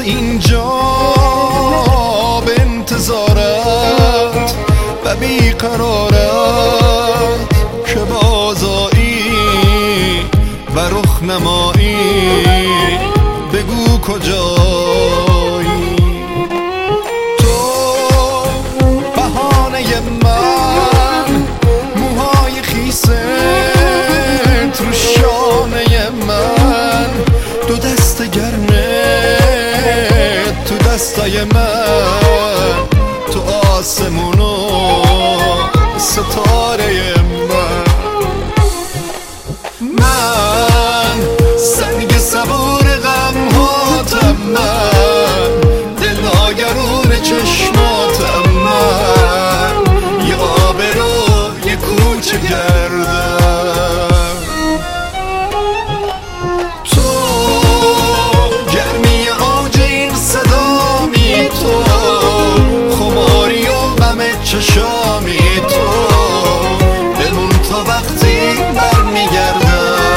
اینجا به انتظارت و بیقرارت که بازایی و رخ نمایی، بگو کجایی. تو بهانه من، موهای خیست رو شانه من، دو دست گرمه تو دستای من، تو آسمون و ستاره من سنگ صبور غم هاتم، من دل آگرون چشماتم، من یه آبرو یه کوچه گردم. تو گرمی آج این صدامی، تو خماری و غم چشامی، تو بمون تا وقتی برمیگردم.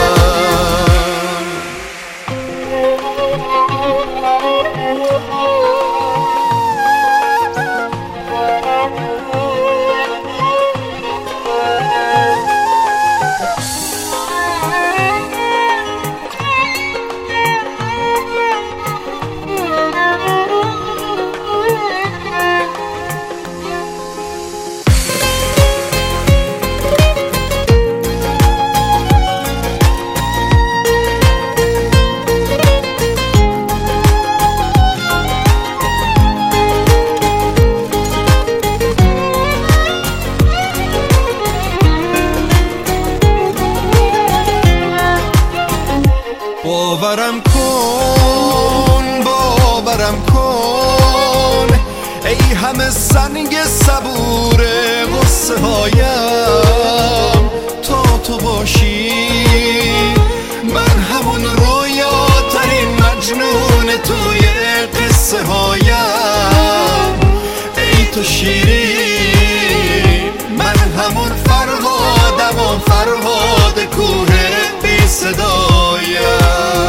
باورم کن، باورم کن، ای همه سنگ صبور غصه هایم، تا تو باشی من همون رویاترین مجنون توی قصه هایم. ای تو شیری من همون فرهادم و فرهاد کوه بی صدایم.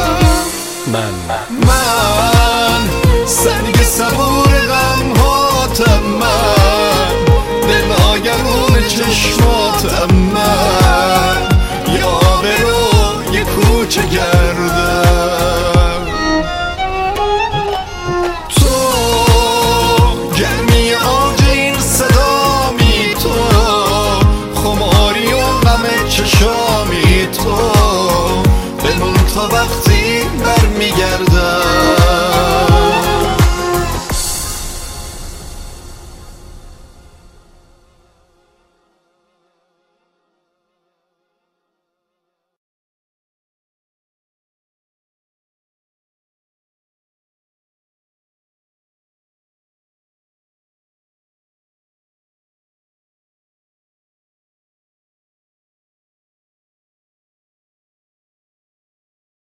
من سنگ صبور غم هاتم، من دل آگرون چشماتم، من یه آبرو یه کوچه گردم. تو گرمی آج این صدامی، تو خماری و غم چشامی، تو بمون تا وقتی برمیگردم.